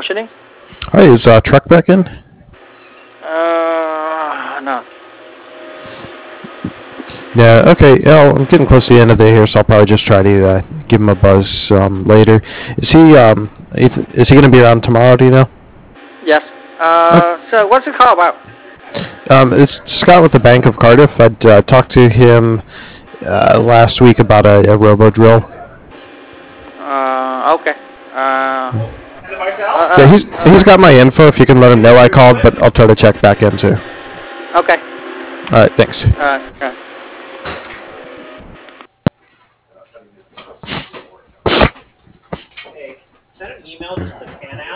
troubleshooting? Hi, is Truck back in? No. Yeah, okay. Yeah, I'm getting close to the end of the day here, so I'll probably just try to give him a buzz later. Is he going to be around tomorrow, do you know? Yes. Okay. So what's the call about? It's Scott with the Bank of Cardiff. I'd talked to him last week about a robo drill. Okay. Yeah, he's got my info if you can let him know I called, but I'll try to check back in too. Okay. All right, thanks. Okay. Hey, send an email just to pan out.